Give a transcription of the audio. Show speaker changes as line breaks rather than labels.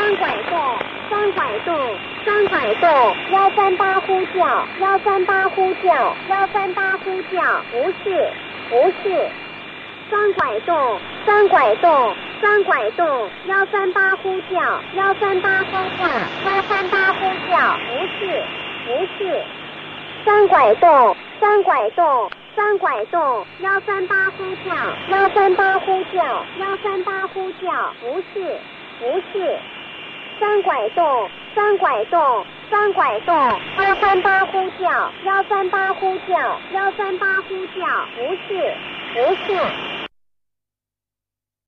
三拐动，三拐动，三拐动，138呼叫，138呼叫，138呼叫，不是，不是。三拐动，三拐动，三拐动，138呼叫，138呼叫，138呼叫，不是，不是。三拐动，三拐动，三拐动，138呼叫，138呼叫，138呼叫，不是，不是。三拐动，三拐动，三拐动，138呼叫，138呼叫，138呼叫，不是，不是。